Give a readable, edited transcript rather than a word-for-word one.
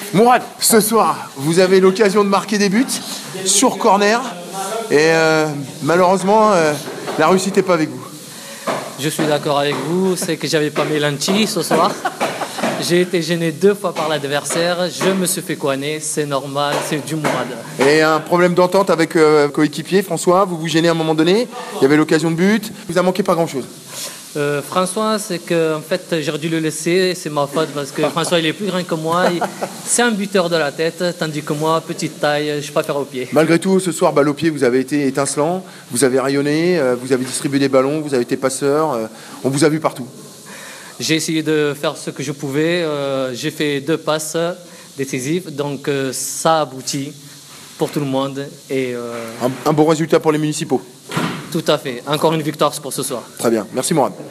Mourad, ce soir, vous avez l'occasion de marquer des buts sur corner et malheureusement, la réussite n'est pas avec vous. Je suis d'accord avec vous, c'est que j'avais pas mes lentilles ce soir. J'ai été gêné 2 fois par l'adversaire, je me suis fait couaner, c'est normal, c'est du Mourad. Et un problème d'entente avec coéquipier, François, vous vous gênez à un moment donné, il y avait l'occasion de but, vous a manqué pas grand-chose. François, c'est que en fait j'aurais dû le laisser, c'est ma faute parce que François il est plus grand que moi, c'est un buteur de la tête, tandis que moi, petite taille, je préfère au pied. Malgré tout, ce soir, balle au pied, vous avez été étincelant, vous avez rayonné, vous avez distribué des ballons, vous avez été passeur, on vous a vu partout. J'ai essayé de faire ce que je pouvais, j'ai fait 2 passes décisives, donc ça aboutit pour tout le monde. Et, Un bon résultat pour les municipaux. Tout à fait, encore une victoire pour ce soir. Très bien, merci Mourad.